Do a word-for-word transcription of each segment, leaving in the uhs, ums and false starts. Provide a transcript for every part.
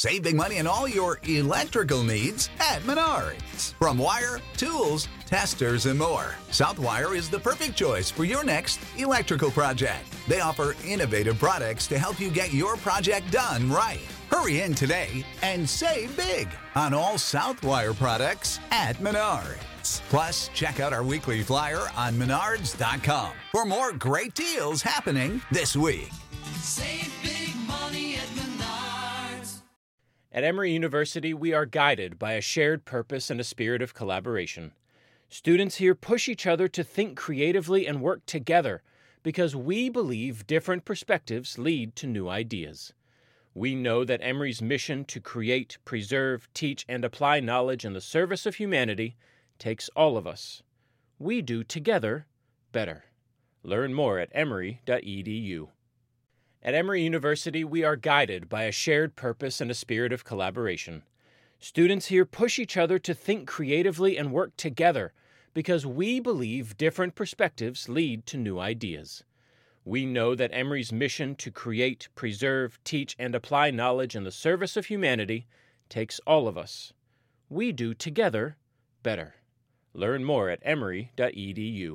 Save big money on all your electrical needs at Menards. From wire, tools, testers, and more, Southwire is the perfect choice for your next electrical project. They offer innovative products to help you get your project done right. Hurry in today and save big on all Southwire products at Menards. Plus, check out our weekly flyer on menards dot com for more great deals happening this week. Save big money at Menards. At Emory University, we are guided by a shared purpose and a spirit of collaboration. Students here push each other to think creatively and work together because we believe different perspectives lead to new ideas. We know that Emory's mission to create, preserve, teach, and apply knowledge in the service of humanity takes all of us. We do together better. Learn more at emory dot e d u. At Emory University, we are guided by a shared purpose and a spirit of collaboration. Students here push each other to think creatively and work together because we believe different perspectives lead to new ideas. We know that Emory's mission to create, preserve, teach, and apply knowledge in the service of humanity takes all of us. We do together better. Learn more at emory dot e d u.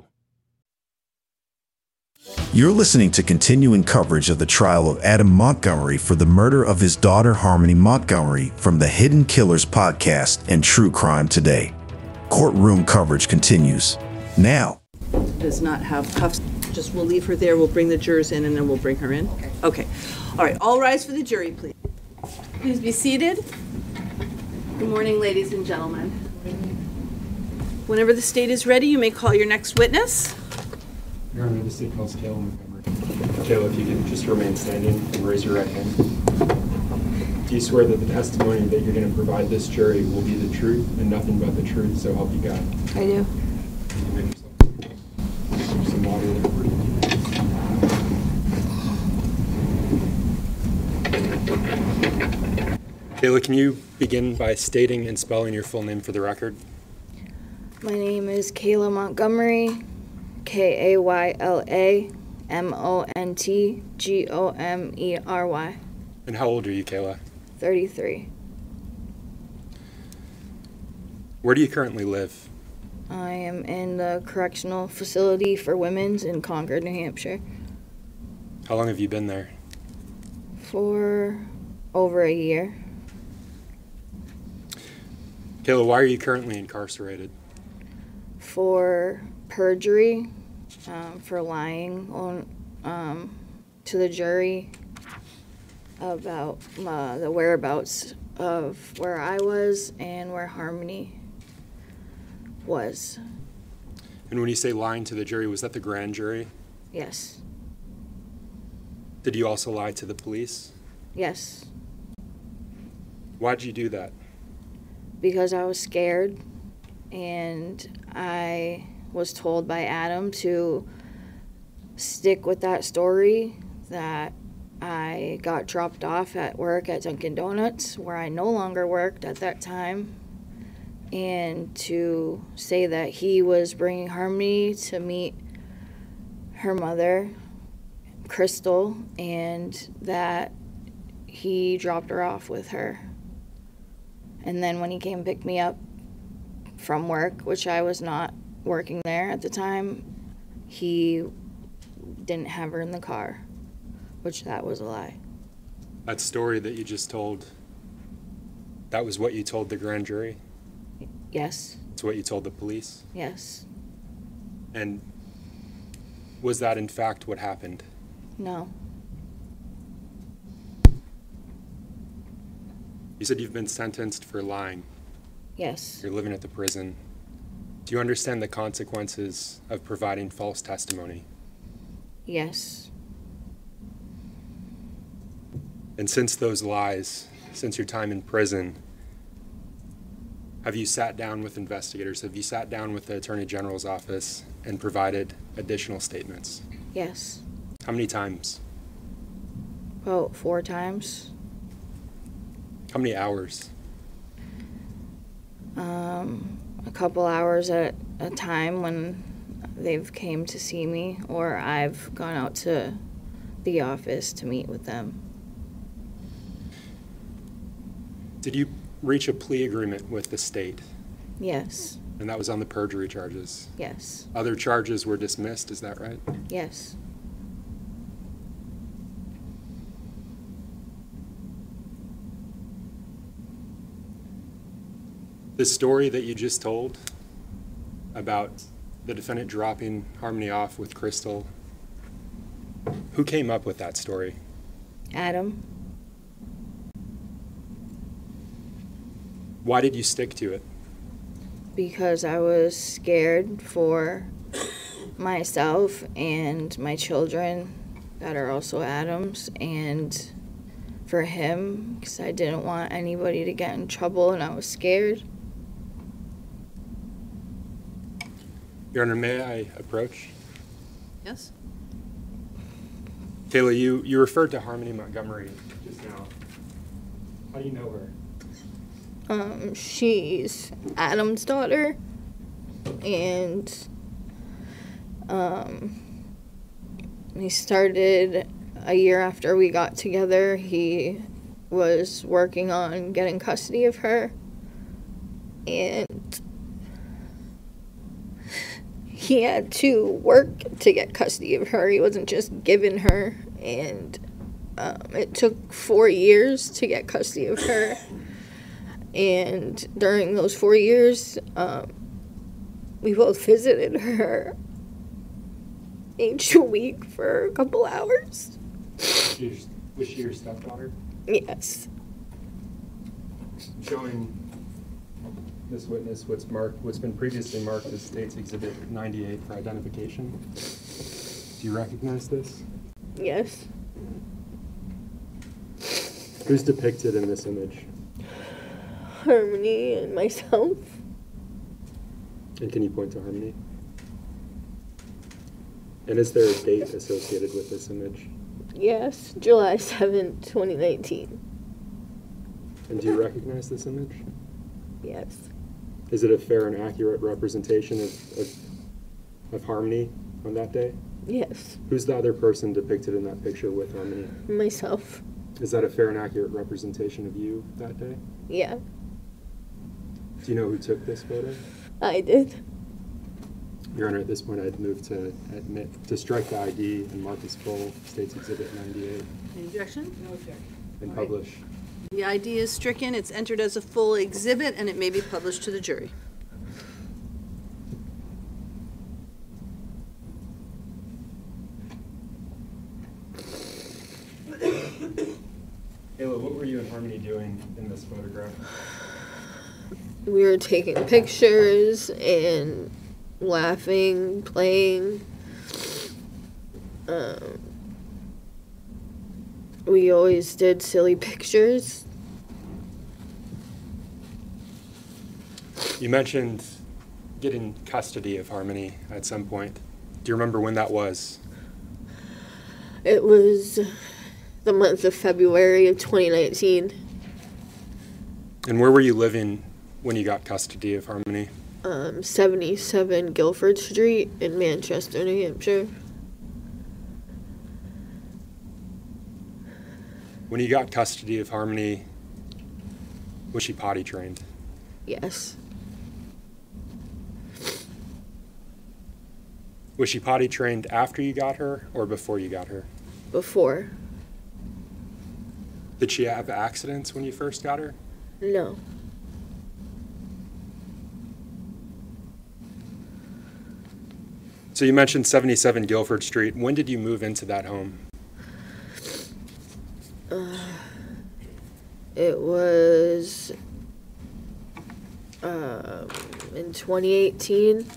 You're listening to continuing coverage of the trial of Adam Montgomery for the murder of his daughter Harmony Montgomery from the Hidden Killers podcast and True Crime Today. Courtroom coverage continues now. Does not have cuffs. Just we'll leave her there. We'll bring the jurors in, and then we'll bring her in. Okay. Okay. All right. All rise for the jury, please. Please be seated. Good morning, ladies and gentlemen. Whenever the state is ready, you may call your next witness. Your Honor, the state calls Kayla Montgomery. Kayla, if you can just remain standing and raise your right hand. Do you swear that the testimony that you're going to provide this jury will be the truth and nothing but the truth, so help you God? I do. Can you make yourself There's some water there for you. Kayla, can you begin by stating and spelling your full name for the record? My name is Kayla Montgomery, K A Y L A M O N T G O M E R Y. And how old are you, Kayla? thirty-three. Where do you currently live? I am in the correctional facility for women's in Concord, New Hampshire. How long have you been there? For over a year. Kayla, why are you currently incarcerated? For perjury, um, for lying on um, to the jury about uh, the whereabouts of where I was and where Harmony was. And when you say lying to the jury, was that the grand jury? Yes. Did you also lie to the police? Yes. Why'd you do that? Because I was scared, and I was told by Adam to stick with that story, that I got dropped off at work at Dunkin' Donuts, where I no longer worked at that time, and to say that he was bringing Harmony to meet her mother, Crystal, and that he dropped her off with her. And then when he came pick me up from work, which I was not working there at the time, he didn't have her in the car, which that was a lie. That story that you just told, that was what you told the grand jury? Yes. It's what you told the police? Yes. And was that in fact what happened? No. You said you've been sentenced for lying. Yes. You're living at the prison. Do you understand the consequences of providing false testimony? Yes. And since those lies, since your time in prison, have you sat down with investigators? Have you sat down with the Attorney General's office and provided additional statements? Yes. How many times? About four times. How many hours? Um, a couple hours at a time when they've came to see me, or I've gone out to the office to meet with them. Did you reach a plea agreement with the state? Yes. And that was on the perjury charges? Yes. Other charges were dismissed, is that right? Yes. The story that you just told about the defendant dropping Harmony off with Crystal, who came up with that story? Adam. Why did you stick to it? Because I was scared for myself and my children that are also Adam's, and for him, because I didn't want anybody to get in trouble and I was scared. Your Honor, may I approach? Yes? Kayla, you, you referred to Harmony Montgomery just now. How do you know her? Um, she's Adam's daughter, and um, he started a year after we got together. He was working on getting custody of her, and he had to work to get custody of her. He wasn't just given her, and um, it took four years to get custody of her. And during those four years, um, we both visited her each week for a couple hours. Was she, was she your stepdaughter? Yes. Showing this witness what's marked, what's been previously marked as State's Exhibit ninety-eight for identification. Do you recognize this? Yes. Who's depicted in this image? Harmony and myself. And can you point to Harmony? And is there a date associated with this image? Yes, July seventh, twenty nineteen. And do you recognize this image? Yes. Is it a fair and accurate representation of, of, of Harmony on that day? Yes. Who's the other person depicted in that picture with Harmony? Myself. Is that a fair and accurate representation of you that day? Yeah, Do you know who took this photo? I did. Your Honor, at this point, I'd move to admit, to strike the I D and mark as full State's Exhibit ninety-eight Any objection? No objection. and All right. publish. The I D is stricken, it's entered as a full exhibit, and it may be published to the jury. Ayla, what were you and Harmony doing in this photograph? We were taking pictures and laughing, playing. Um, we always did silly pictures. You mentioned getting custody of Harmony at some point. Do you remember when that was? It was the month of February of twenty nineteen. And where were you living when you got custody of Harmony? Um, seventy-seven Guilford Street in Manchester, New Hampshire. When you got custody of Harmony, was she potty trained? Yes. Was she potty trained after you got her or before you got her? Before. Did she have accidents when you first got her? No. So you mentioned seventy-seven Guilford Street. When did you move into that home? Uh, it was um, in twenty eighteen.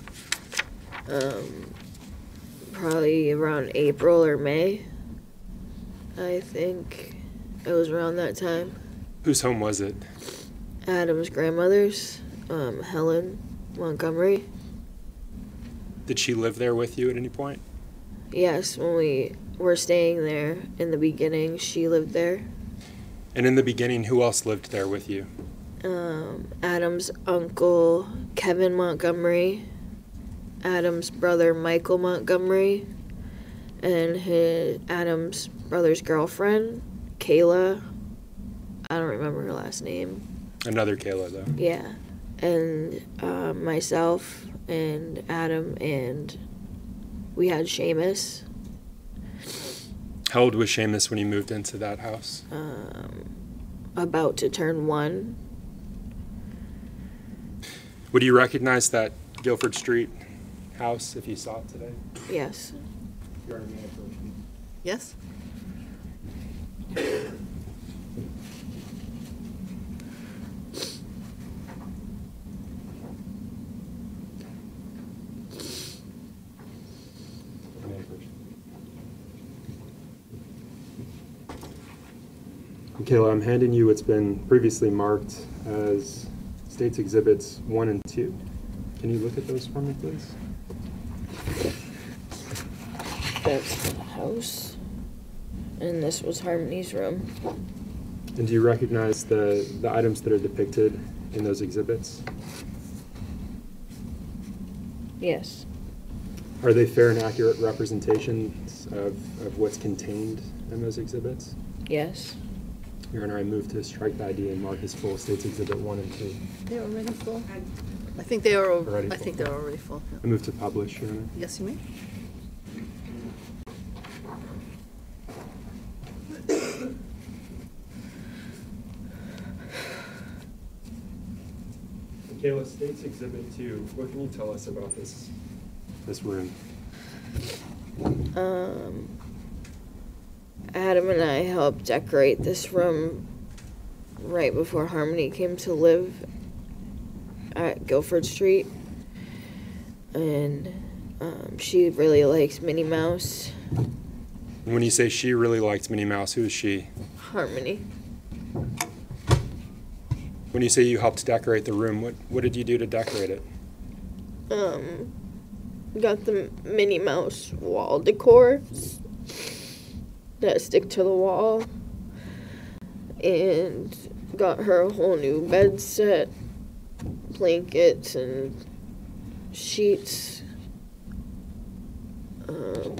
Um, probably around April or May. I think it was around that time. Whose home was it? Adam's grandmother's, um, Helen Montgomery. Did she live there with you at any point? Yes, when we were staying there in the beginning, she lived there. And in the beginning, who else lived there with you? Um, Adam's uncle, Kevin Montgomery, Adam's brother, Michael Montgomery, and his Adam's brother's girlfriend, Kayla. I don't remember her last name. Another Kayla, though. Yeah. And uh, myself and Adam, and we had Seamus. How old was Seamus when he moved into that house? Um, about to turn one. Would you recognize that Guilford Street house if you saw it today? Yes. Your Honor, may I approach you? Yes? May I approach you? Kayla, I'm handing you what's been previously marked as State's Exhibits one and two. Can you look at those for me, please? That's the house. And this was Harmony's room. And do you recognize the, the items that are depicted in those exhibits? Yes. Are they fair and accurate representations of, of what's contained in those exhibits? Yes. Your Honor, I move to strike the I D and mark as full State's Exhibit one and two. They're already full? I think they are, Already I full. think they're already full. I move to publish, Your Honor. Yes, you may. Kayla, State's Exhibit two, what can you tell us about this, this room? Um, Adam and I helped decorate this room right before Harmony came to live at Guilford Street. And um, she really likes Minnie Mouse. And when you say she really liked Minnie Mouse, who is she? Harmony. When you say you helped decorate the room, what, what did you do to decorate it? Um, got the Minnie Mouse wall decor that stick to the wall, and got her a whole new bed set, blankets and sheets. Um,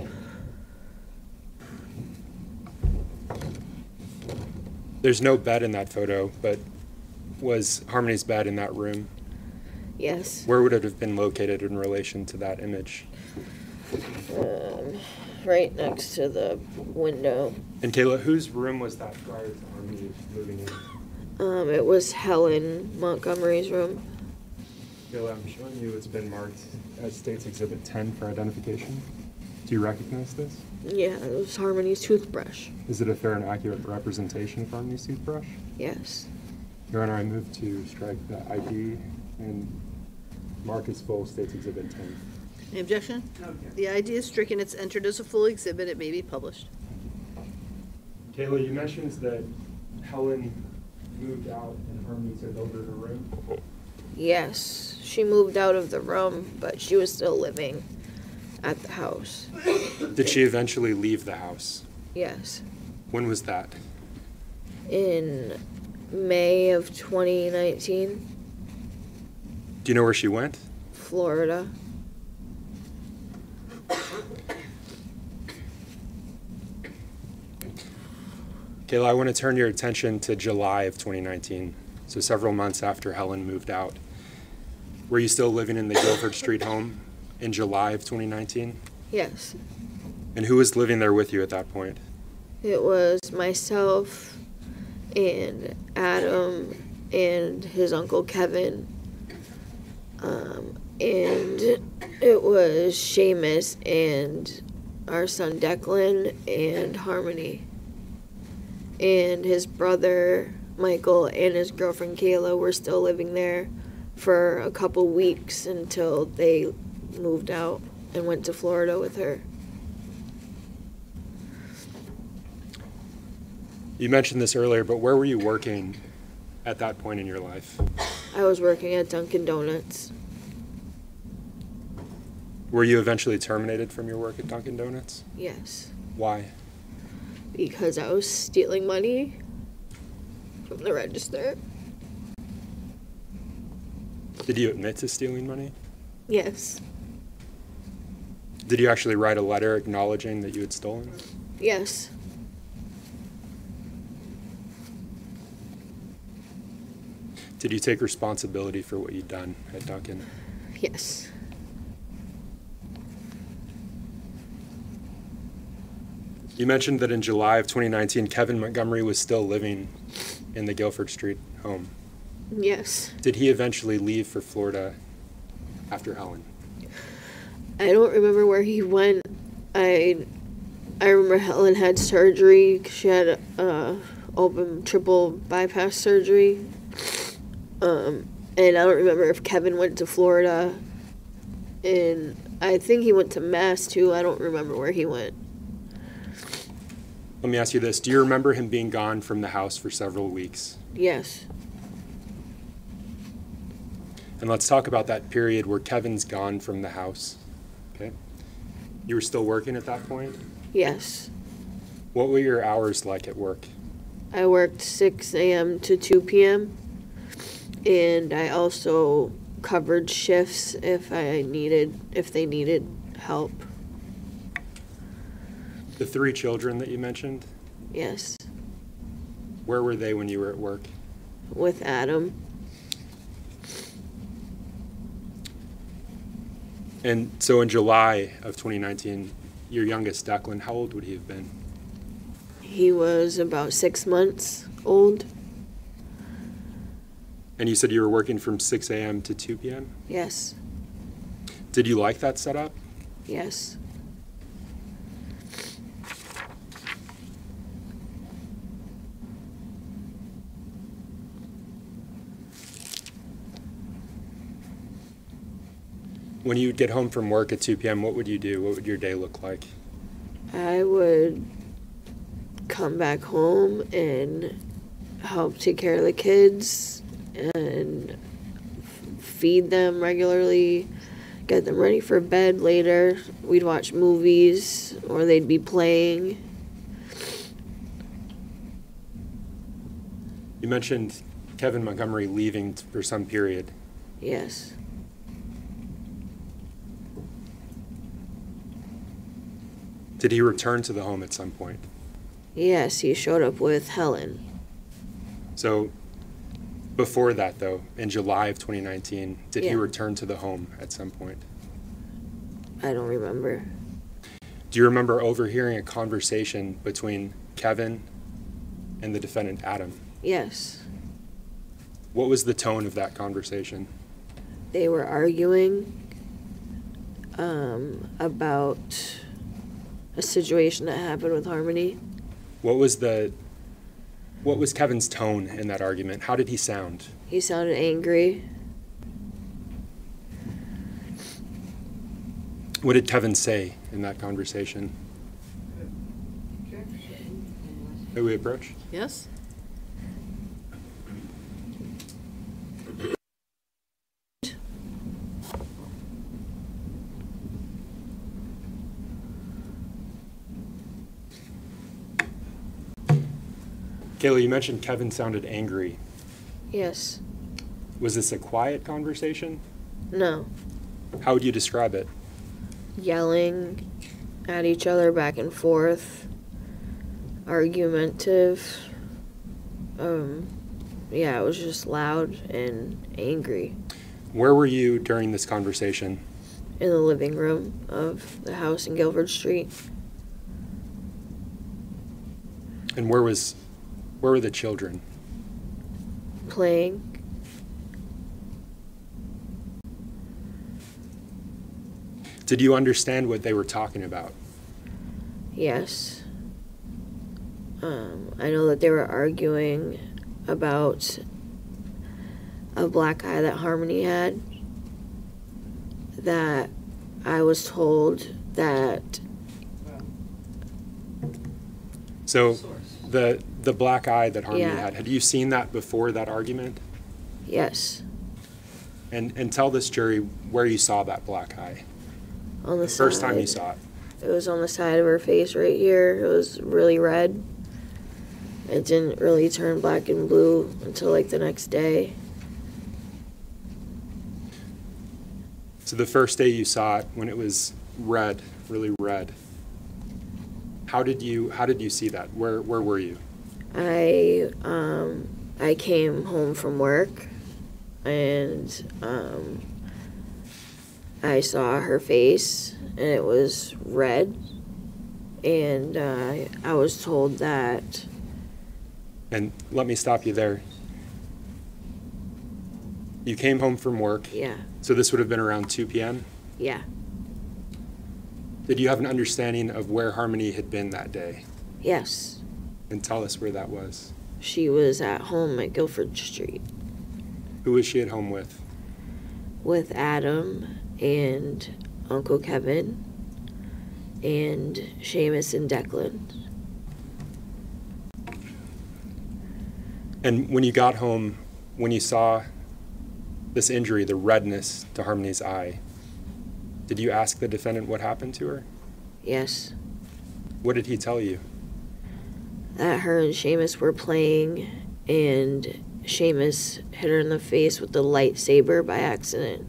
There's no bed in that photo, but was Harmony's bed in that room? yes. Where would it have been located in relation to that image? Um, right next to the window. And Kayla, whose room was that prior to Harmony moving in? Um, it was Helen Montgomery's room. Kayla, I'm showing you it's been marked as State's Exhibit ten for identification. Do you recognize this? Yeah, it was Harmony's toothbrush. Is it a fair and accurate representation of Harmony's toothbrush? Yes. Your Honor, I move to strike the I D and mark as full State's Exhibit ten. Any objection? No. The I D is stricken, it's entered as a full exhibit, it may be published. Kayla, you mentioned that Helen moved out and Harmony took over her room. Yes, she moved out of the room, but she was still living at the house. Did she eventually leave the house? Yes. When was that? In May of twenty nineteen, Do you know where she went? Florida. Kayla, I want to turn your attention to July of twenty nineteen, so several months after Helen moved out. Were you still living in the Guilford Street home in July of twenty nineteen? Yes. And who was living there with you at that point? It was myself and Adam and his uncle Kevin. Um, and it was Seamus and our son Declan and Harmony. And his brother Michael and his girlfriend Kayla were still living there for a couple weeks until they moved out and went to Florida with her. You mentioned this earlier, but where were you working at that point in your life? I was working at Dunkin' Donuts. Were you eventually terminated from your work at Dunkin' Donuts? Yes. Why? Because I was stealing money from the register. Did you admit to stealing money? Yes. Did you actually write a letter acknowledging that you had stolen? Yes. Did you take responsibility for what you'd done at Duncan? Yes. You mentioned that in July of twenty nineteen, Kevin Montgomery was still living in the Guilford Street home. Yes. Did he eventually leave for Florida after Helen? I don't remember where he went. I I remember Helen had surgery. She had uh, open triple bypass surgery. Um, and I don't remember if Kevin went to Florida. And I think he went to Mass too. I don't remember where he went. Let me ask you this. Do you remember him being gone from the house for several weeks? Yes. And let's talk about that period where Kevin's gone from the house. Okay. You were still working at that point? Yes. What were your hours like at work? I worked six a.m. to two p.m. And I also covered shifts if I needed, if they needed help. The three children that you mentioned, Yes. where were they when you were at work? With Adam. And so in July of twenty nineteen, your youngest, Declan, how old would he have been? He was about six months old. And you said you were working from six a.m. to two p.m.? Yes. Did you like that setup? Yes. When you'd get home from work at two p.m., what would you do? What would your day look like? I would come back home and help take care of the kids and f- feed them regularly, get them ready for bed later. We'd watch movies or they'd be playing. You mentioned Kevin Montgomery leaving t- for some period. Yes. Did he return to the home at some point? Yes, he showed up with Helen. So before that, though, in July of twenty nineteen, did he Yeah. return to the home at some point? I don't remember. Do you remember overhearing a conversation between Kevin and the defendant, Adam? Yes. What was the tone of that conversation? They were arguing um, about a situation that happened with Harmony. What was the what was Kevin's tone in that argument? How did he sound? He sounded angry. What did Kevin say in that conversation? May we approach? Yes? Kayla, you mentioned Kevin sounded angry. Yes. Was this a quiet conversation? No. How would you describe it? Yelling at each other back and forth. Argumentative. Um, yeah, it was just loud and angry. Where were you during this conversation? In the living room of the house in Guilford Street. And where was where were the children? Playing. Did you understand what they were talking about? Yes. Um, I know that they were arguing about a black eye that Harmony had. That I was told that. So the the black eye that Harmony Yeah. had, had you seen that before that argument? Yes. And and tell this jury where you saw that black eye. On the, The first side. time you saw it. It was on the side of her face right here. It was really red. It didn't really turn black and blue until like the next day. So the first day you saw it, when it was red, really red, how did you how did you see that? Where where were you? I um I came home from work and um, I saw her face, and it was red, and uh, I was told that. And let me stop you there. You came home from work. Yeah. So this would have been around two p.m.? Yeah. Did you have an understanding of where Harmony had been that day? Yes. And tell us where that was. She was at home at Guilford Street Who was she at home with? with Adam and Uncle Kevin and Seamus and Declan. And when you got home, when you saw this injury, the redness to Harmony's eye, did you ask the defendant what happened to her? Yes. What did he tell you? That her and Seamus were playing, and Seamus hit her in the face with the lightsaber by accident.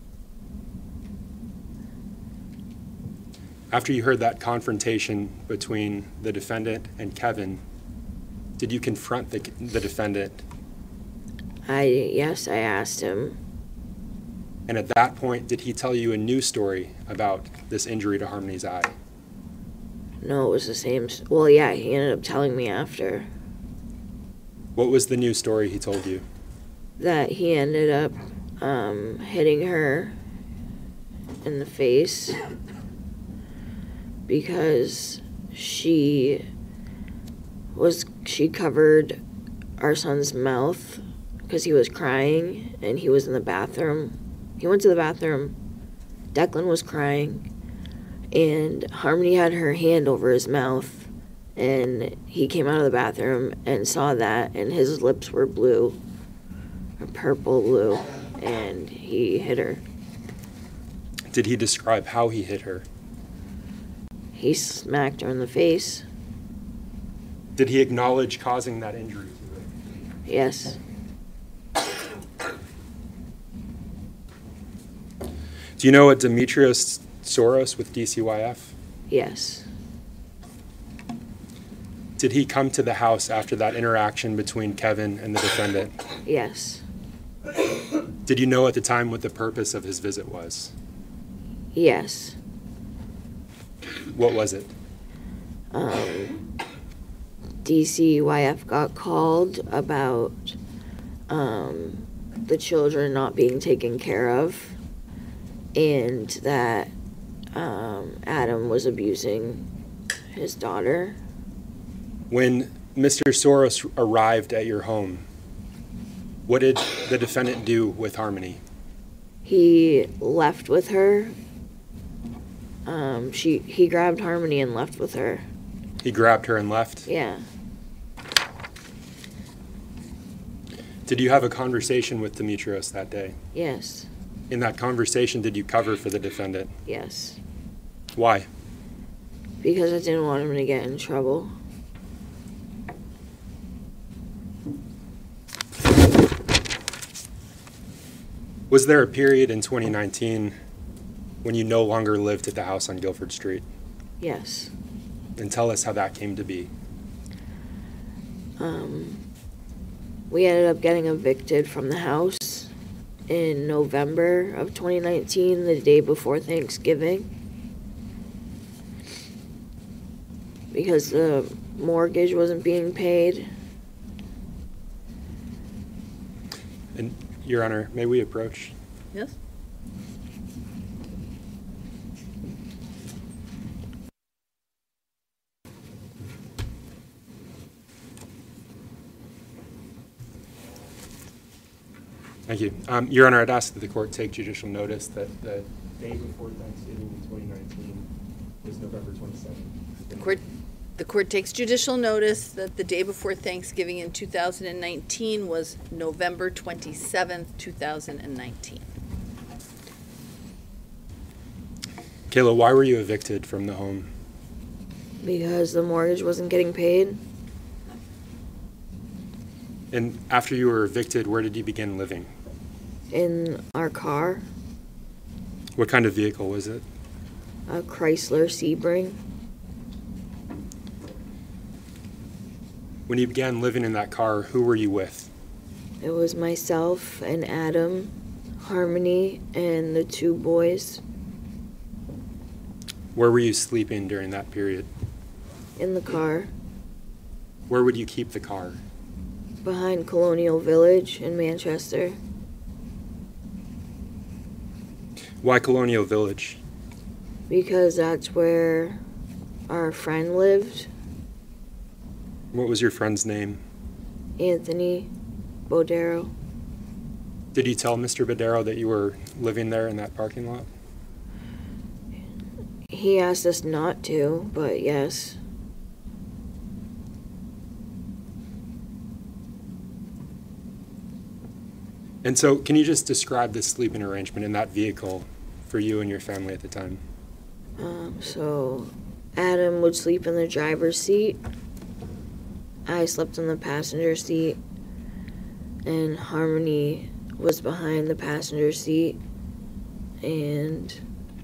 After you heard that confrontation between the defendant and Kevin, did you confront the, the defendant? I, yes, I asked him. And at that point, did he tell you a new story about this injury to Harmony's eye? No, it was the same. s- Well, yeah, he ended up telling me after What was the new story he told you? that he ended up um, hitting her in the face because she was she covered our son's mouth because he was crying and he was in the bathroom. He went to the bathroom. Declan was crying, and Harmony had her hand over his mouth, and he came out of the bathroom and saw that, and his lips were blue, or purple blue, and he hit her. Did he describe how he hit her? He smacked her in the face. Did he acknowledge causing that injury to her? Yes. Do you know what Demetrios Soros with D C Y F? Yes. Did he come to the house after that interaction between Kevin and the defendant? Yes. Did you know at the time what the purpose of his visit was? Yes. What was it? Um, D C Y F got called about um, the children not being taken care of, and that um, Adam was abusing his daughter. When Mister Soros arrived at your home, what did the defendant do with Harmony? He left with her. Um, she he grabbed Harmony and left with her. He grabbed her and left? Yeah. Did you have a conversation with Demetrios that day? Yes. In that conversation, did you cover for the defendant? Yes. Why? Because I didn't want him to get in trouble. Was there a period in twenty nineteen when you no longer lived at the house on Guilford Street? Yes. And tell us how that came to be. Um, we ended up getting evicted from the house in November of twenty nineteen, the day before Thanksgiving, because the mortgage wasn't being paid. And, Your Honor, may we approach? Yes? Thank you. Um, Your Honor, I'd ask that the court take judicial notice that the day before Thanksgiving in twenty nineteen was November twenty-seventh. The court, the court takes judicial notice that the day before Thanksgiving in two thousand nineteen was November twenty-seventh, two thousand nineteen. Kayla, why were you evicted from the home? Because the mortgage wasn't getting paid. And after you were evicted, where did you begin living? In our car, What kind of vehicle was it? a Chrysler Sebring. When you began living in that car, who were you with? It was myself and Adam, Harmony, and the two boys Where were you sleeping during that period? in the car Where would you keep the car? behind Colonial Village in Manchester Why Colonial Village? because that's where our friend lived, What was your friend's name? Anthony Bodero. Did you tell Mister Badero that you were living there in that parking lot? He asked us not to, but yes. And so, can you just describe the sleeping arrangement in that vehicle for you and your family at the time? Um, so Adam would sleep in the driver's seat. I slept in the passenger seat. And Harmony was behind the passenger seat. And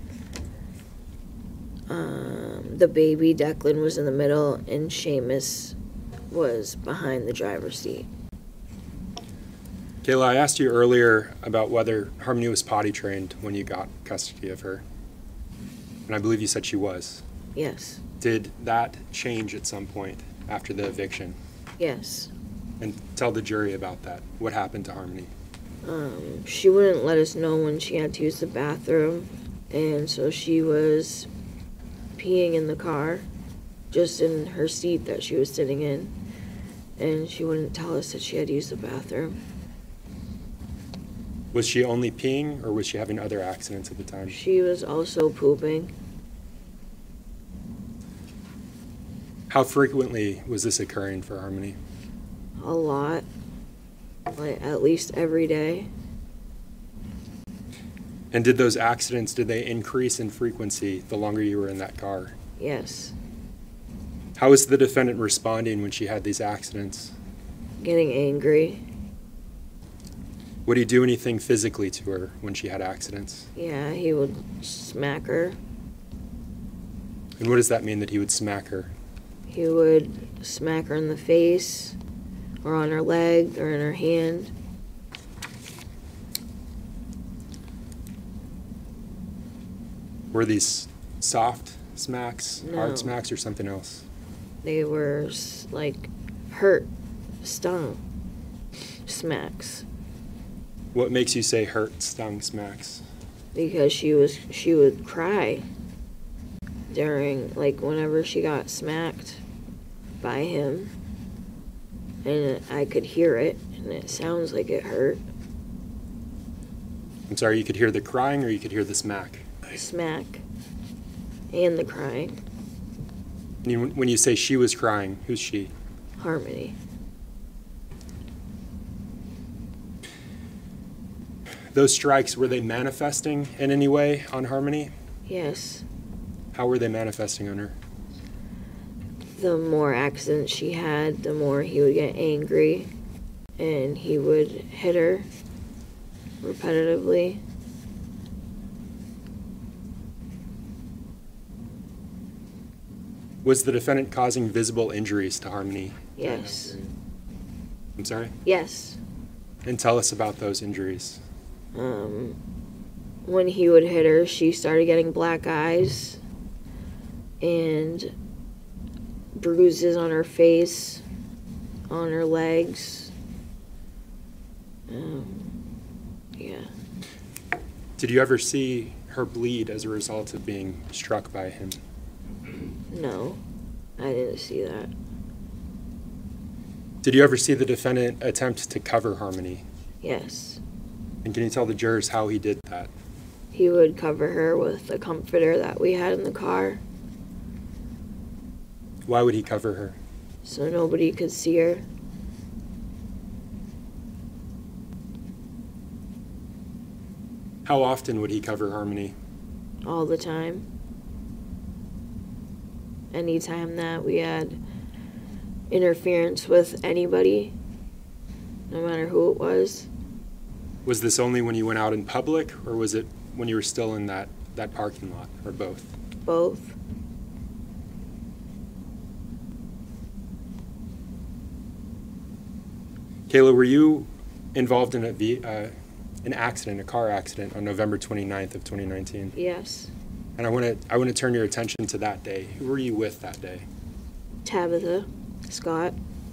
um, the baby, Declan, was in the middle. And Seamus was behind the driver's seat. Kayla, I asked you earlier about whether Harmony was potty trained when you got custody of her. And I believe you said she was. Yes. Did that change at some point after the eviction? Yes. And tell the jury about that. What happened to Harmony? Um, she wouldn't let us know when she had to use the bathroom, and so she was peeing in the car, just in her seat that she was sitting in, and she wouldn't tell us that she had to use the bathroom. Was she only peeing, or was she having other accidents at the time? She was also pooping. How frequently was this occurring for Harmony? A lot. Like, at least every day. And did those accidents, did they increase in frequency the longer you were in that car? Yes. How was the defendant responding when she had these accidents? Getting angry. Would he do anything physically to her when she had accidents? Yeah, he would smack her. And what does that mean, that he would smack her? He would smack her in the face, or on her leg, or in her hand. Were these soft smacks, No. hard smacks, or something else? They were s- like hurt, stung smacks, What makes you say hurt, stung smacks? because she was she would cry during, like, whenever she got smacked by him, and I could hear it, and it sounds like it hurt. I'm sorry, you could hear the crying or you could hear the smack? Smack and the crying. And you, when you say she was crying, who's she? Harmony. Those strikes, were they manifesting in any way on Harmony? Yes. How were they manifesting on her? The more accidents she had, the more he would get angry, and he would hit her repetitively. Was the defendant causing visible injuries to Harmony? Yes. I'm sorry? Yes. And tell us about those injuries. Um, when he would hit her, she started getting black eyes and bruises on her face, on her legs. Um, yeah. Did you ever see her bleed as a result of being struck by him? No, I didn't see that. Did you ever see the defendant attempt to cover Harmony? Yes. And can you tell the jurors how he did that? He would cover her with a comforter that we had in the car Why would he cover her? so nobody could see her. How often would he cover Harmony? All the time. Anytime that we had interference with anybody, no matter who it was. Was this only when you went out in public, or was it when you were still in that, that parking lot, or both? Both. Kayla, were you involved in a ve- uh, an accident, a car accident on November twenty-ninth of twenty nineteen. Yes. And I want to I want to turn your attention to that day. Who were you with that day? Tabitha, Scott,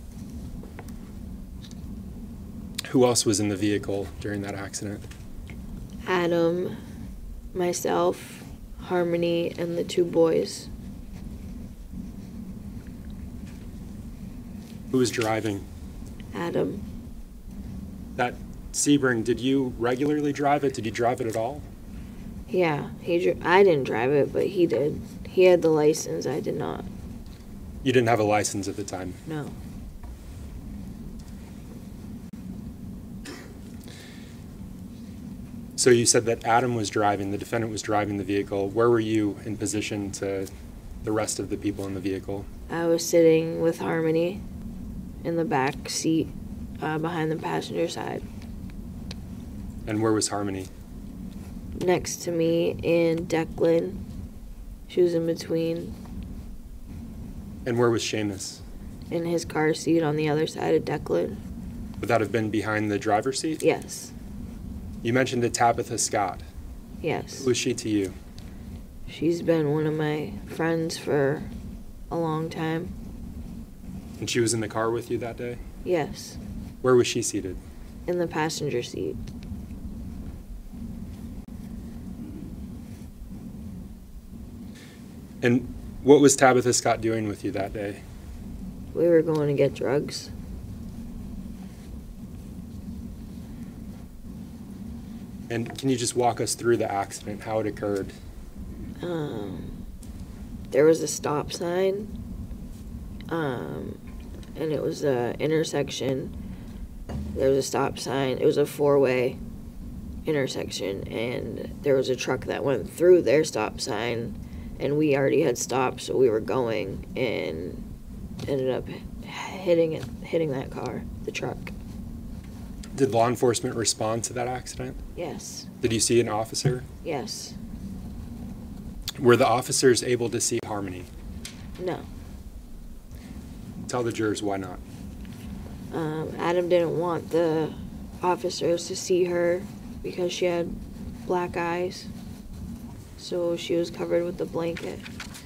Who else was in the vehicle during that accident? Adam, myself, Harmony, and the two boys. Who was driving? Adam. That Sebring, did you regularly drive it? Did you drive it at all? Yeah, he. Dri- I didn't drive it, but he did. He had the license. I did not. You didn't have a license at the time. No. So you said that Adam was driving, the defendant was driving the vehicle. Where were you in position to the rest of the people in the vehicle? I was sitting with Harmony in the back seat uh, behind the passenger side. And where was Harmony? Next to me and Declan. She was in between. And where was Seamus? In his car seat on the other side of Declan. Would that have been behind the driver's seat? Yes. You mentioned a Tabitha Scott. Yes. Who was she to you? She's been one of my friends for a long time. And she was in the car with you that day? Yes. Where was she seated? In the passenger seat. And what was Tabitha Scott doing with you that day? We were going to get drugs. And can you just walk us through the accident, how it occurred? Um, there was a stop sign, um, and it was a intersection. There was a stop sign. It was a four-way intersection, and there was a truck that went through their stop sign, and we already had stopped, so we were going, and ended up hitting it, hitting that car, the truck. Did law enforcement respond to that accident? Yes. Did you see an officer? Yes. Were the officers able to see Harmony? No. Tell the jurors why not. Um, Adam didn't want the officers to see her because she had black eyes, so she was covered with a blanket.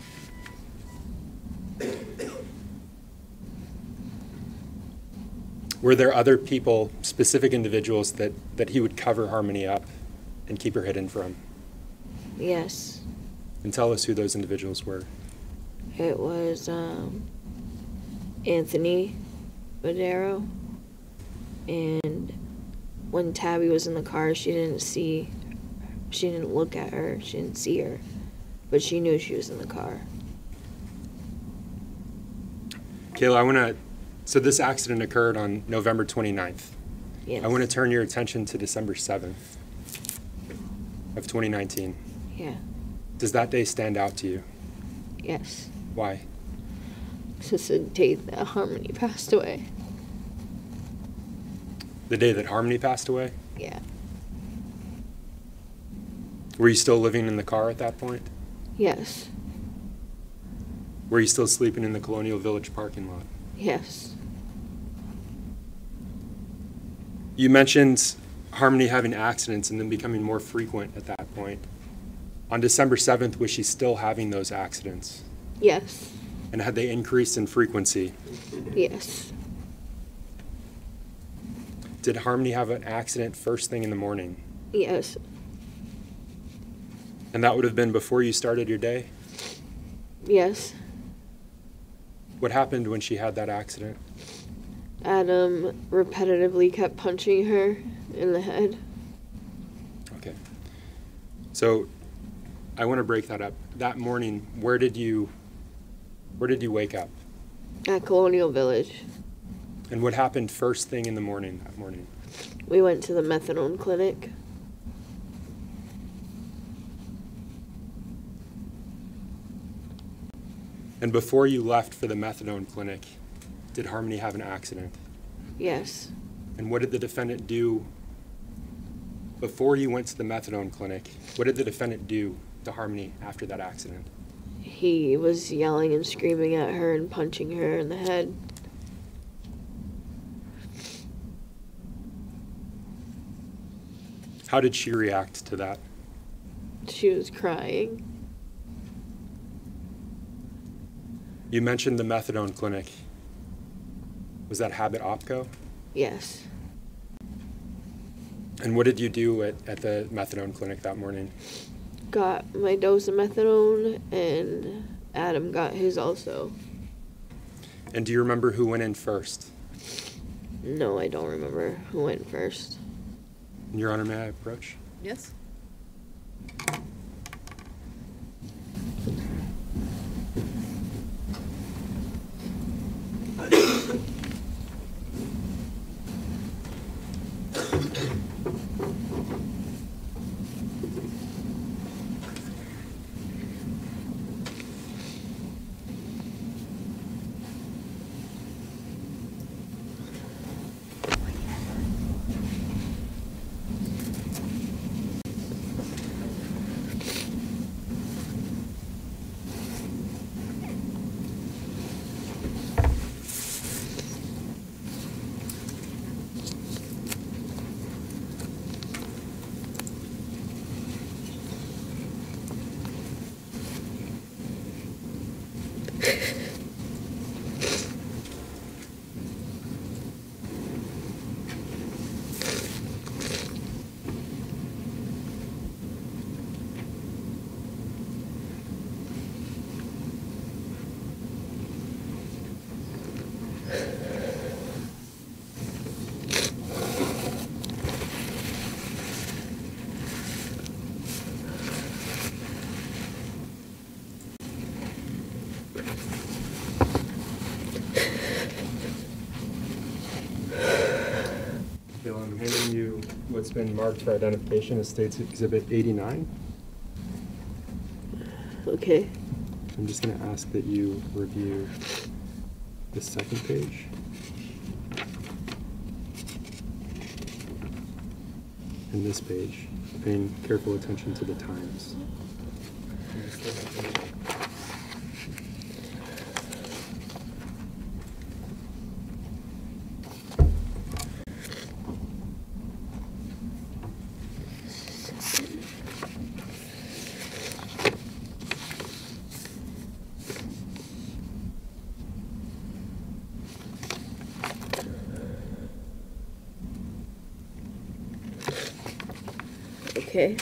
Were there other people, specific individuals, that, that he would cover Harmony up and keep her hidden from? Yes. And tell us who those individuals were. It was um, Anthony Madero, and when Tabby was in the car, she didn't see, she didn't look at her, she didn't see her, but she knew she was in the car. Kayla, I want to, so this accident occurred on November twenty-ninth. Yes. I want to turn your attention to December seventh of twenty nineteen. Yeah. Does that day stand out to you? Yes. Why? It's the date that Harmony passed away. The day that Harmony passed away? Yeah. Were you still living in the car at that point? Yes. Were you still sleeping in the Colonial Village parking lot? Yes. You mentioned Harmony having accidents and then becoming more frequent at that point. On December seventh, was she still having those accidents? Yes. And had they increased in frequency? Yes. Did Harmony have an accident first thing in the morning? Yes. And that would have been before you started your day? Yes. What happened when she had that accident? Adam repetitively kept punching her in the head. Okay. So I want to break that up. That morning, where did you where did you wake up? At Colonial Village. And what happened first thing in the morning that morning? We went to the methadone clinic. And before you left for the methadone clinic, did Harmony have an accident? Yes. And what did the defendant do before you went to the methadone clinic? What did the defendant do to Harmony after that accident? He was yelling and screaming at her and punching her in the head. How did she react to that? She was crying. You mentioned the methadone clinic. Was that Habit Opco? Yes. And what did you do at, at the methadone clinic that morning? Got my dose of methadone, and Adam got his also. And do you remember who went in first? No, I don't remember who went first. Your Honor, may I approach? Yes? Bill, I'm handing you what's been marked for identification as State's Exhibit eighty-nine. Okay. I'm just going to ask that you review the second page. And this page, paying careful attention to the times. Okay.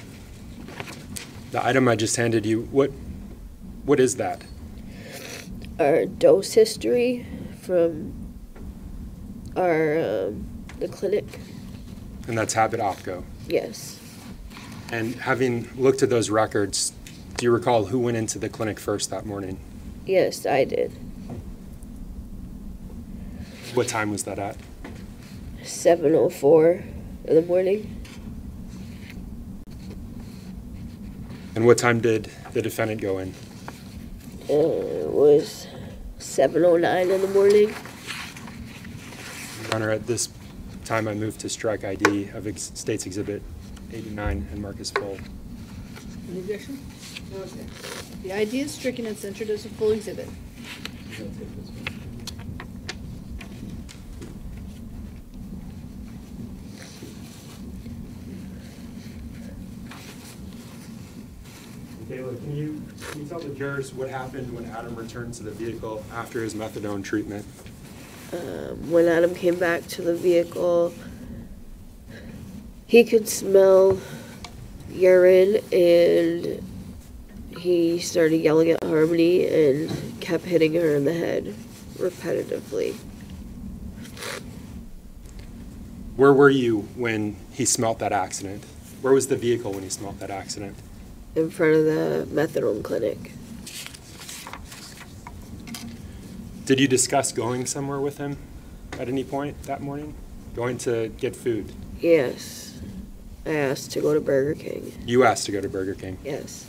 The item I just handed you, what, what is that? Our dose history from our um, the clinic. And that's Habit Opco. Yes. And having looked at those records, do you recall who went into the clinic first that morning? Yes, I did. What time was that at? seven oh four in the morning. And what time did the defendant go in? Uh, it was seven oh nine in the morning. Your Honor, at this time I moved to strike I D of ex- State's Exhibit eighty-nine and mark as full. Any objection? No objection. The I D is stricken and entered as a full exhibit. Kayla, can you, can you tell the jurors what happened when Adam returned to the vehicle after his methadone treatment? Um, when Adam came back to the vehicle, he could smell urine, and he started yelling at Harmony and kept hitting her in the head repetitively. Where were you when he smelt that accident? Where was the vehicle when he smelt that accident? In front of the methadone clinic. Did you discuss going somewhere with him at any point that morning? Going to get food? Yes. I asked to go to Burger King. You asked to go to Burger King. Yes.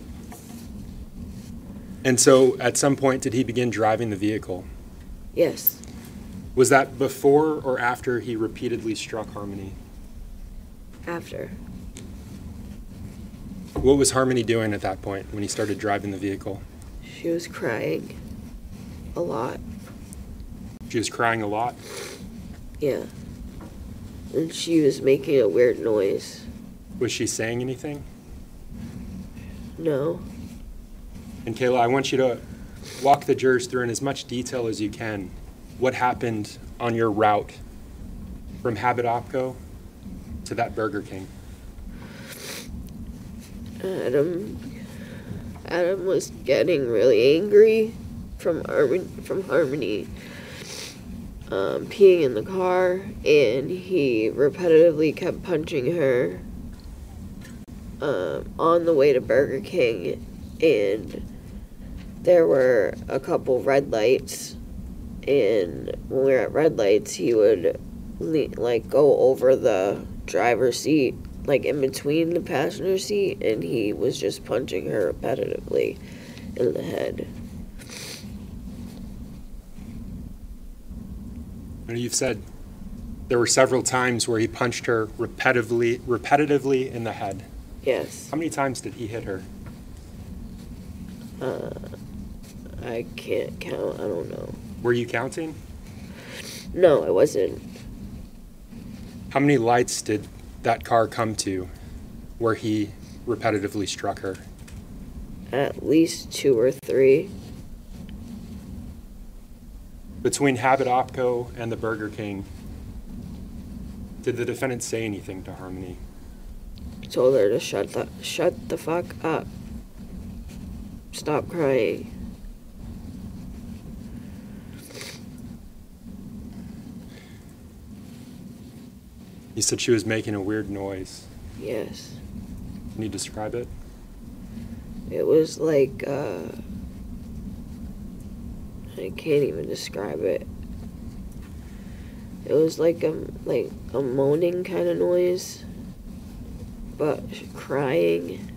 And so at some point, did he begin driving the vehicle? Yes. Was that before or after he repeatedly struck Harmony? After. What was Harmony doing at that point when he started driving the vehicle? She was crying a lot. She was crying a lot. Yeah. and she was making a weird noise. Was she saying anything? No. And Kayla, I want you to walk the jurors through in as much detail as you can what happened on your route from Habit Opco to that Burger King. Adam, Adam was getting really angry from Harmony, from Harmony um, peeing in the car, and he repetitively kept punching her um, on the way to Burger King, and there were a couple red lights, and when we were at red lights, he would le- like go over the driver's seat, like in between the passenger seat, and he was just punching her repetitively in the head. And you've said there were several times where he punched her repetitively, repetitively in the head. Yes. How many times did he hit her? Uh, I can't count. I don't know. Were you counting? No, I wasn't. How many lights did that car come to where he repetitively struck her? At least two or three. Between Habit Opco and the Burger King, did the defendant say anything to Harmony? Told her to shut the shut the fuck up. Stop crying. You said she was making a weird noise. Yes. Can you describe it? It was like, uh, I can't even describe it. It was like a, like a moaning kind of noise, but crying.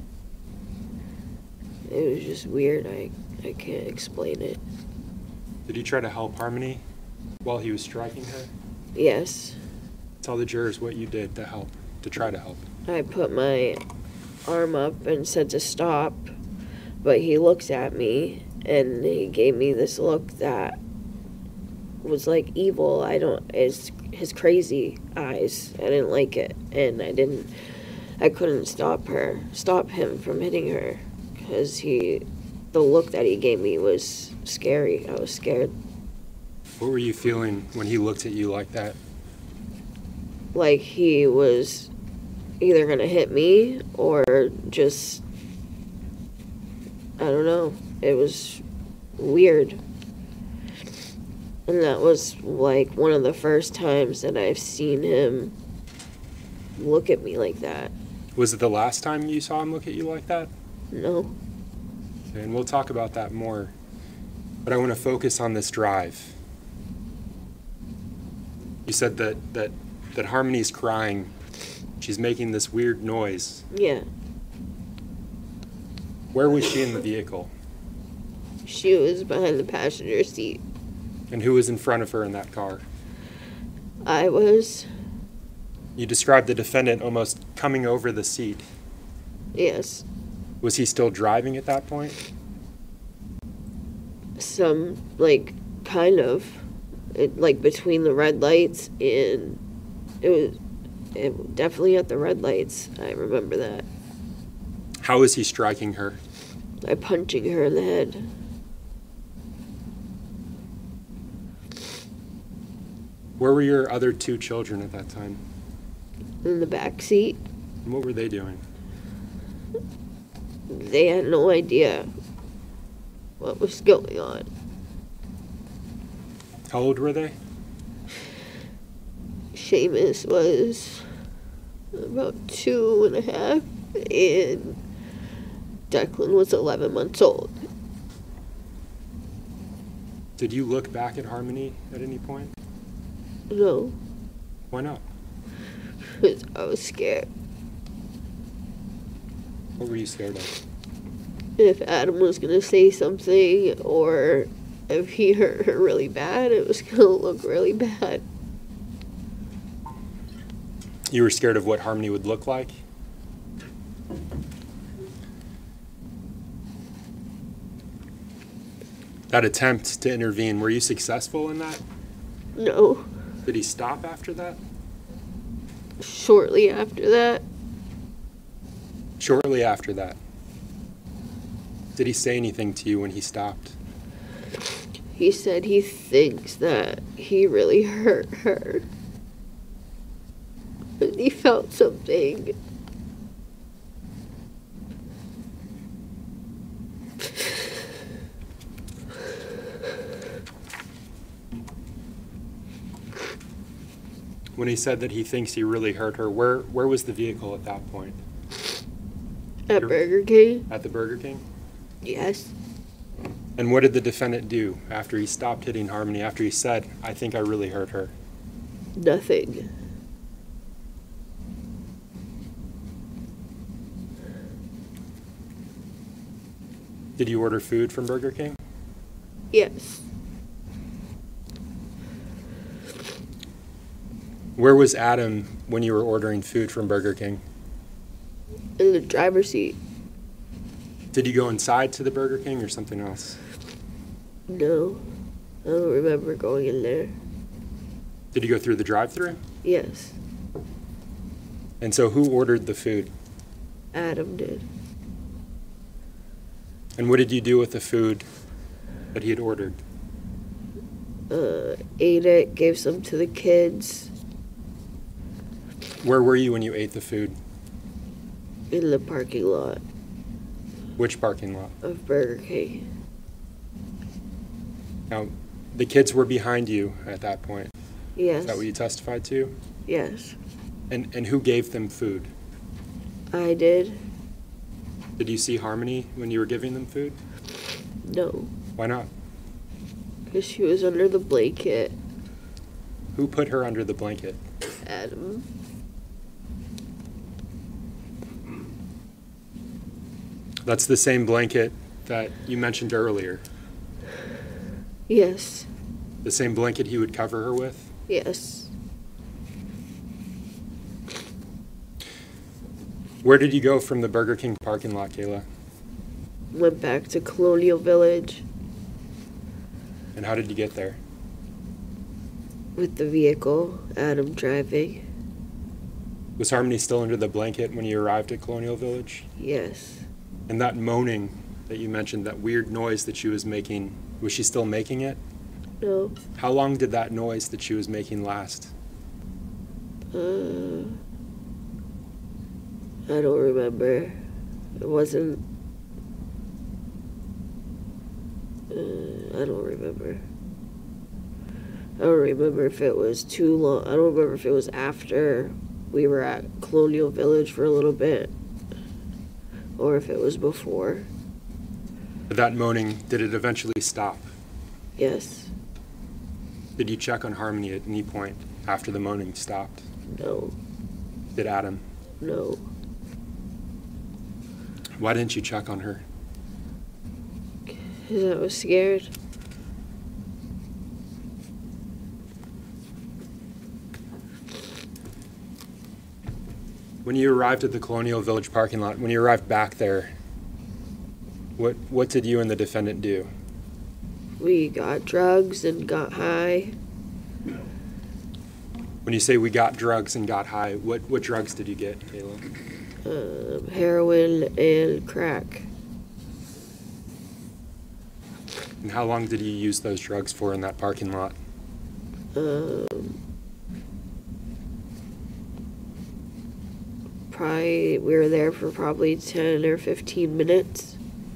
It was just weird. I, I can't explain it. Did you try to help Harmony while he was striking her? Yes. Tell the jurors what you did to help, to try to help. I put my arm up and said to stop, but he looked at me and he gave me this look that was like evil. I don't, it's his crazy eyes. I didn't like it, and I didn't, I couldn't stop her, stop him from hitting her, because he, the look that he gave me was scary. I was scared. What were you feeling when he looked at you like that? Like he was either gonna hit me or just, I don't know. It was weird. And that was like one of the first times that I've seen him look at me like that. Was it the last time you saw him look at you like that? No. And we'll talk about that more. But I want to focus on this drive. You said that, that, that Harmony's crying. She's making this weird noise. Yeah. Where was she in the vehicle? She was behind the passenger seat. And who was in front of her in that car? I was. You described the defendant almost coming over the seat. Yes. Was he still driving at that point? Some, like, kind of. It, like, between the red lights, and it was it, definitely at the red lights. I remember that. How was he striking her? By punching her in the head. Where were your other two children at that time? In the back seat. And what were they doing? They had no idea what was going on. How old were they? Seamus was about two and a half, and Declan was eleven months old. Did you look back at Harmony at any point? No, Why not? because I was scared. What were you scared of? If Adam was going to say something, or if he hurt her really bad, it was going to look really bad. You were scared of what Harmony would look like? That attempt to intervene, were you successful in that? No, Did he stop after that? Shortly after that, Shortly after that, did he say anything to you when he stopped? he said he thinks that he really hurt her. And he felt something. When he said that he thinks he really hurt her, where where was the vehicle at that point? At You're- Burger King? At the Burger King? Yes. And what did the defendant do after he stopped hitting Harmony, after he said, I think I really hurt her? Nothing. Did you order food from Burger King? Yes. Where was Adam when you were ordering food from Burger King? In the driver's seat. Did you go inside to the Burger King or something else? No. I don't remember going in there. Did you go through the drive-thru? Yes. And so who ordered the food? Adam did. And what did you do with the food that he had ordered? Uh, ate it, gave some to the kids Where were you when you ate the food? in the parking lot Which parking lot? of Burger King. Now, the kids were behind you at that point. Yes. Is that what you testified to? Yes. And and who gave them food? I did. Did you see Harmony when you were giving them food? No. Why not? Because she was under the blanket. Who put her under the blanket? Adam. That's the same blanket that you mentioned earlier. Yes. The same blanket he would cover her with? Yes. Where did you go from the Burger King parking lot, Kayla? Went back to Colonial Village And how did you get there? with the vehicle, Adam driving. Was Harmony still under the blanket when you arrived at Colonial Village? Yes. And that moaning that you mentioned, that weird noise that she was making, was she still making it? No. How long did that noise that she was making last? Uh, I don't remember. It wasn't. Uh, I don't remember. I don't remember if it was too long. I don't remember if it was after we were at Colonial Village for a little bit, or if it was before. But that moaning, did it eventually stop? Yes. Did you check on Harmony at any point after the moaning stopped? No. Did Adam? No. Why didn't you check on her? Because I was scared. When you arrived at the Colonial Village parking lot, when you arrived back there, what what did you and the defendant do? We got drugs and got high. When you say we got drugs and got high, what, what drugs did you get, Kayla? Um, heroin and crack. And how long did you use those drugs for in that parking lot? Um, probably, we were there for probably ten or fifteen minutes.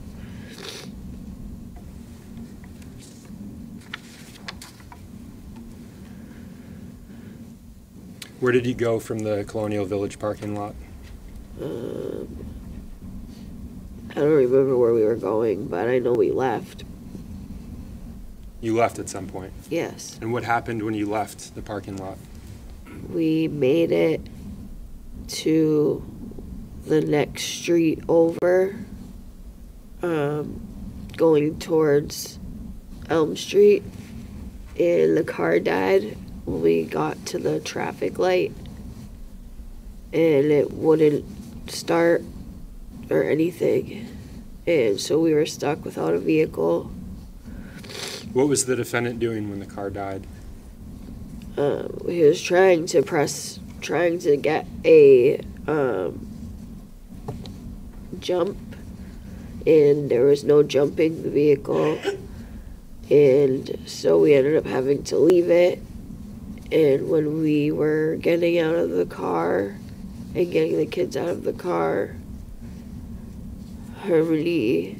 Where did you go from the Colonial Village parking lot? Um, I don't remember where we were going, but I know we left. You left at some point. Yes. And what happened when you left the parking lot? We made it to the next street over, um, going towards Elm Street, and the car died when we got to the traffic light, and it wouldn't start or anything, and so we were stuck without a vehicle. What was the defendant doing when the car died? Um, he was trying to press trying to get a um, jump, and there was no jumping the vehicle, and so we ended up having to leave it. And when we were getting out of the car and getting the kids out of the car, Harmony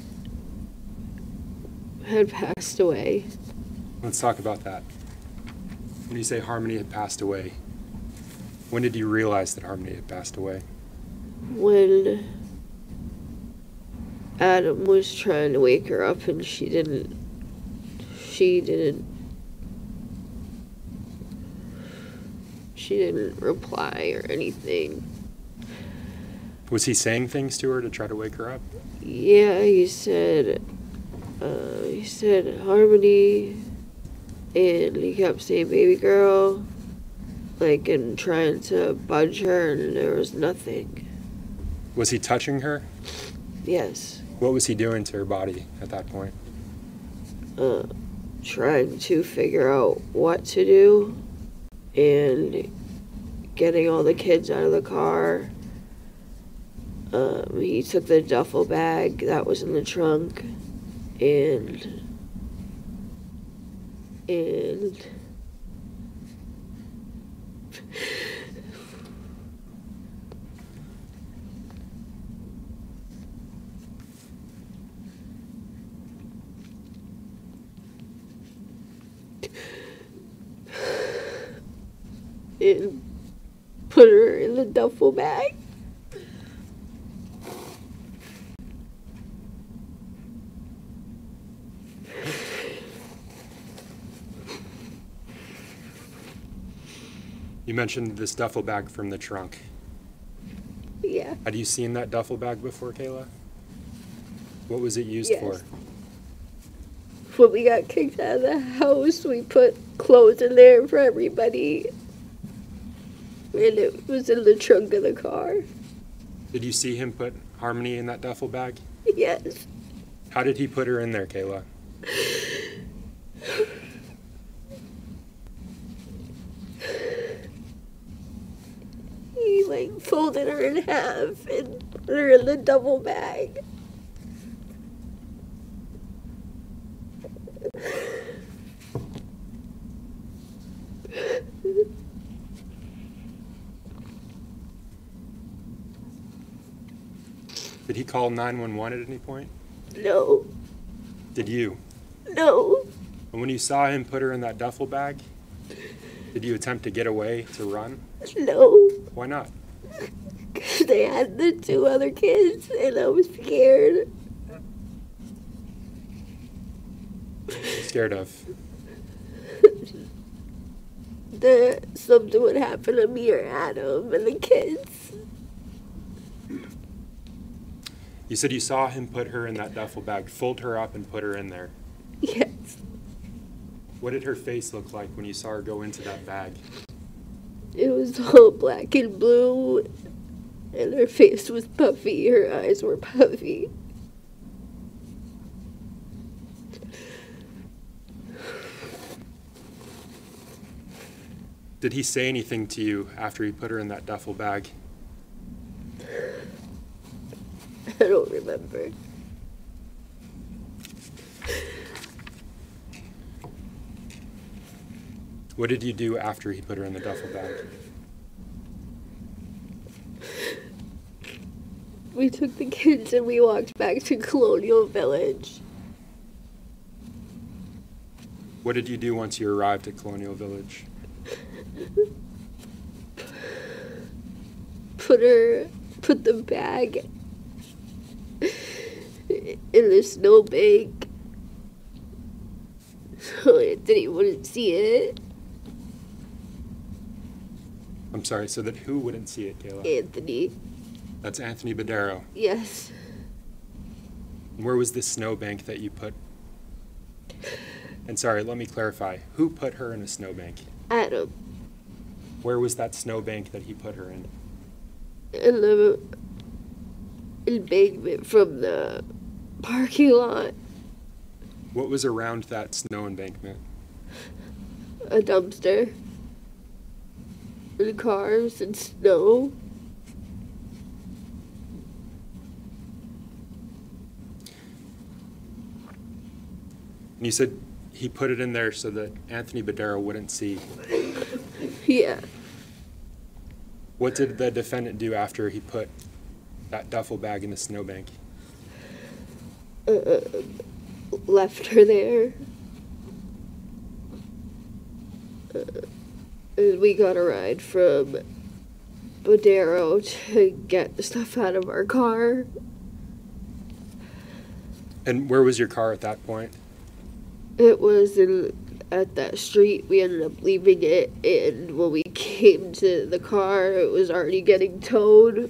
had passed away. Let's talk about that. When you say Harmony had passed away, when did you realize that Harmony had passed away? When Adam was trying to wake her up and she didn't, she didn't, she didn't reply or anything. Was he saying things to her to try to wake her up? Yeah, he said, uh, he said, Harmony, and he kept saying, baby girl, like, and trying to budge her, and there was nothing. Was he touching her? Yes. What was he doing to her body at that point? Uh, trying to figure out what to do, and getting all the kids out of the car. Um, he took the duffel bag that was in the trunk, and, and, and put her in the duffel bag. You mentioned this duffel bag from the trunk. Yeah. Had you seen that duffel bag before, Kayla? What was it used Yes. for? When we got kicked out of the house, we put clothes in there for everybody. And it was in the trunk of the car. Did you see him put Harmony in that duffel bag? Yes. How did he put her in there, Kayla? He, like, folded her in half and put her in the double bag. Did he call nine one one at any point? No. Did you? No. And when you saw him put her in that duffel bag, did you attempt to get away, to run? No. Why not? They had the two other kids, and I was scared. Scared of? That something would happen to me or Adam and the kids. You said you saw him put her in that duffel bag, fold her up and put her in there. Yes. What did her face look like when you saw her go into that bag? It was all black and blue, and her face was puffy. Her eyes were puffy. Did he say anything to you after he put her in that duffel bag? I don't remember. What did you do after he put her in the duffel bag? We took the kids and we walked back to Colonial Village. What did you do once you arrived at Colonial Village? Put her, put the bag in the snowbank so Anthony wouldn't see it. I'm sorry, so that who wouldn't see it, Kayla? Anthony. That's Anthony Badero. Yes. Where was this snowbank that you put? And sorry, let me clarify. Who put her in a snowbank? Adam. Where was that snowbank that he put her in? In the embankment from the parking lot. What was around that snow embankment? A dumpster. and cars and snow. And you said he put it in there so that Anthony Badero wouldn't see. Yeah. What did the defendant do after he put that duffel bag in the snowbank? Uh, left her there. Uh, and we got a ride from Badero to get the stuff out of our car. And where was your car at that point? It was in at that street. We ended up leaving it, and when we came to the car, it was already getting towed.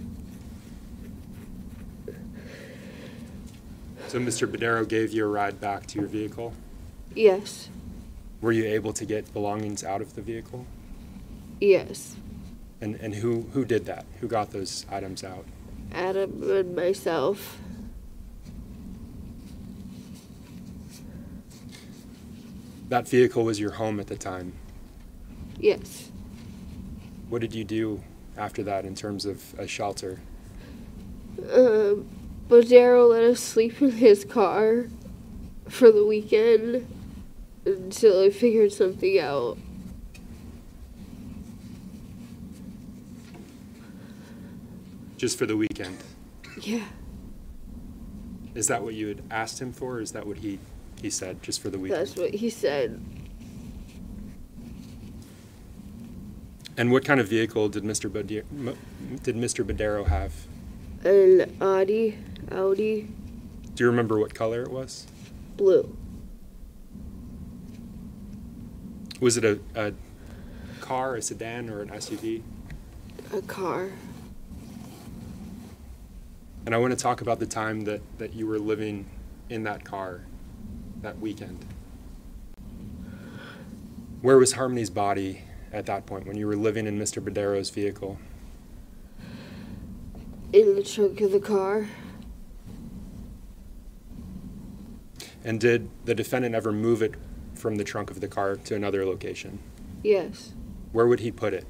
So Mister Badero gave you a ride back to your vehicle? Yes. Were you able to get belongings out of the vehicle? Yes. And and who, who did that? Who got those items out? Adam and myself. That vehicle was your home at the time. Yes. What did you do after that in terms of a shelter? Um, Badero let us sleep in his car for the weekend until I figured something out. Just for the weekend? Yeah. Is that what you had asked him for, or is that what he, he said, just for the weekend? That's what he said. And what kind of vehicle did Mister Badero, did Mister Badero have? An Audi, Audi, Do you remember what color it was? blue. Was it a, a car, a sedan, or an S U V? A car. And I want to talk about the time that, that you were living in that car that weekend. Where was Harmony's body at that point when you were living in Mister Badero's vehicle? In the trunk of the car. And did the defendant ever move it from the trunk of the car to another location? Yes. Where would he put it?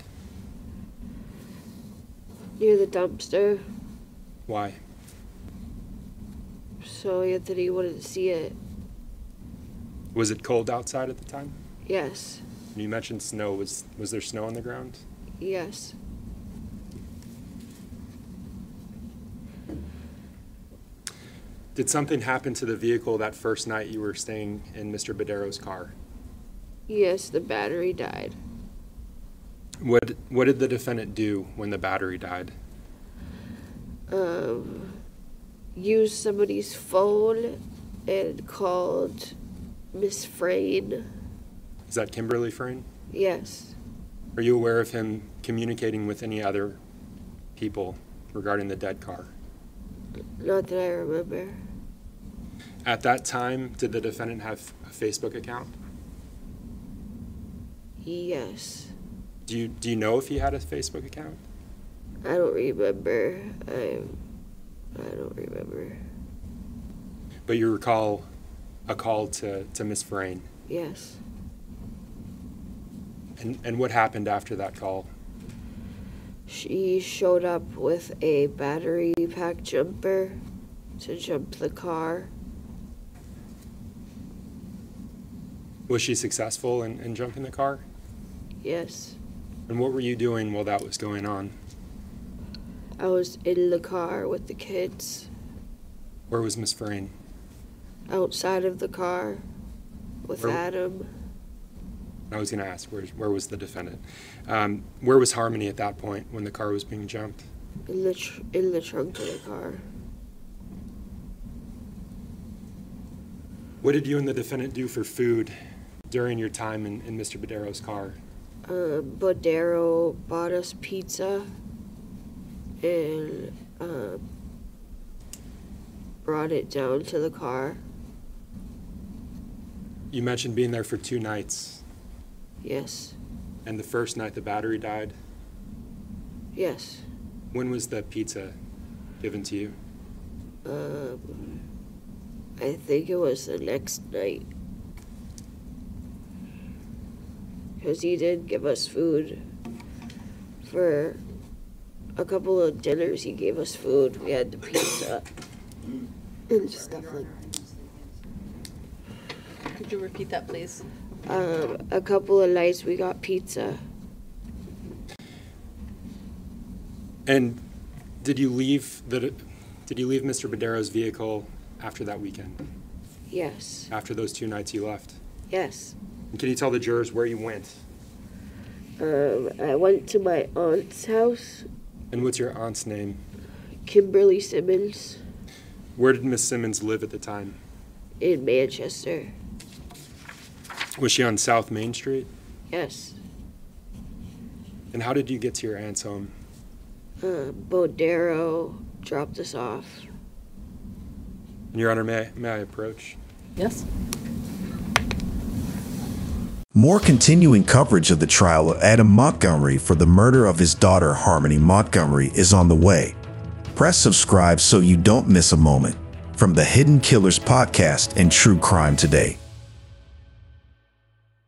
Near the dumpster, Why? so Anthony wouldn't see it. Was it cold outside at the time? Yes. You mentioned snow. Was was there snow on the ground? Yes. Did something happen to the vehicle that first night you were staying in Mister Badero's car? Yes, the battery died. What what did the defendant do when the battery died? Um, used somebody's phone and called Miss Frayne. Is that Kimberly Frayne? Yes. Are you aware of him communicating with any other people regarding the dead car? Not that I remember. At that time, did the defendant have a Facebook account? Yes. Do you do you know if he had a Facebook account? I don't remember. I I don't remember. But you recall a call to, to Miss Frayne. Yes. And and what happened after that call? She showed up with a battery pack jumper to jump the car. Was she successful in, in jumping the car? Yes. And what were you doing while that was going on? I was in the car with the kids, Where was Miss Frayne? outside of the car with Where- Adam. I was going to ask, where, where was the defendant? Um, where was Harmony at that point when the car was being jumped? In the tr- in the trunk of the car. What did you and the defendant do for food during your time in, in Mister Badero's car? Uh, Badero bought us pizza and uh, brought it down to the car. You mentioned being there for two nights, Yes. and the first night the battery died. Yes. When was the pizza given to you? Um, I think it was the next night. Because he did give us food for a couple of dinners. He gave us food. We had the pizza and stuff like that. Could you repeat that, please? Um, a couple of nights we got pizza. And did you leave the did you leave Mister Badero's vehicle after that weekend? Yes. After those two nights you left? Yes. And can you tell the jurors where you went? Um, I went to my aunt's house, And what's your aunt's name? Kimberly Simmons, Where did Miss Simmons live at the time? in Manchester. Was she on South Main Street? Yes. And how did you get to your aunt's home? Uh, Bodero dropped us off. And Your Honor, may I, may I approach? Yes. More continuing coverage of the trial of Adam Montgomery for the murder of his daughter Harmony Montgomery is on the way. Press subscribe so you don't miss a moment. From the Hidden Killers podcast and True Crime Today.